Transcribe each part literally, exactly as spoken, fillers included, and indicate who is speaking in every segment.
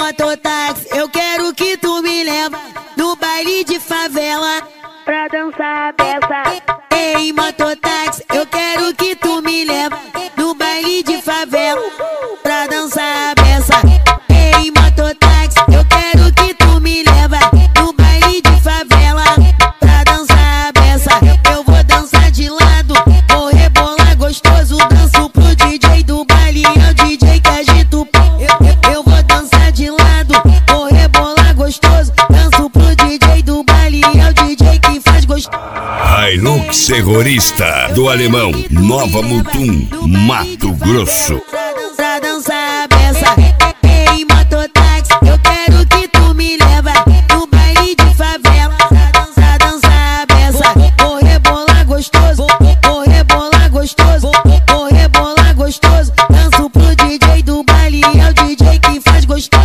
Speaker 1: mototáxi, eu quero que tu me leva no baile de favela
Speaker 2: pra dançar a beça.
Speaker 1: Ei, mototáxi, eu quero que tu me leva no baile de favela pra dançar a beça. Ei, mototáxi, eu quero que tu me leva no baile de favela pra dançar a beça. Eu vou dançar de lado, vou rebolar gostoso, danço pro D J do baile, é o D J que agita o pau. Eu, eu, eu vou dançar de lado, vou rebolar gostoso, danço pro D J do baile, é o D J que faz gostoso.
Speaker 3: Hilux Terrorista do Alemão, Nova Mutum, Mato Grosso.
Speaker 1: Pra dançar a beça. Ei, mototáxi, eu quero que tu me leva no baile de favela pra dançar a beça. Vou rebolar gostoso, vou rebolar gostoso, vou rebolar gostoso, danço pro D J do baile, é o D J que faz gostoso.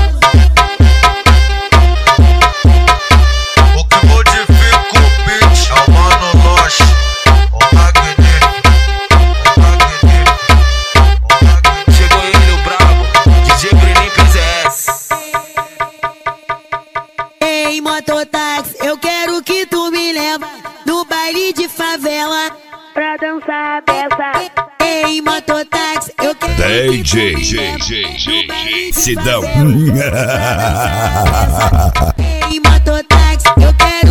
Speaker 4: O que modifica o beat é o Mano Loche, o magnífico, o magnífico, o magnífico.
Speaker 5: Chegou ele, o brabo, D J Brenin P Z S.
Speaker 1: Ei, mototáxi, eu quero que tu me leva no baile de favela
Speaker 2: Pra dançar a beça.
Speaker 1: Ei, mototáxi, eu quero
Speaker 3: D J
Speaker 1: que tu me leva
Speaker 3: Sidão.
Speaker 1: Ei, mototáxi, eu quero